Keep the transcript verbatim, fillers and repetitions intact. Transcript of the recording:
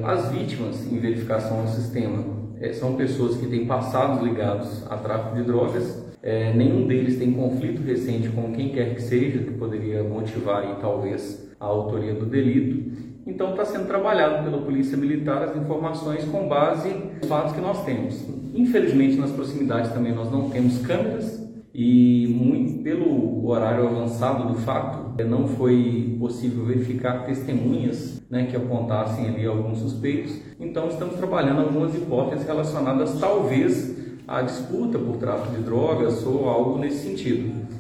as vítimas em verificação no sistema é, são pessoas que têm passados ligados a tráfico de drogas, é, nenhum deles tem conflito recente com quem quer que seja, que poderia motivar aí, talvez a autoria do delito. Então está sendo trabalhado pela Polícia Militar as informações com base nos fatos que nós temos. Infelizmente nas proximidades também nós não temos câmeras e muito pelo horário avançado do fato não foi possível verificar testemunhas, né, que apontassem ali alguns suspeitos. Então estamos trabalhando algumas hipóteses relacionadas talvez à disputa por tráfico de drogas ou algo nesse sentido.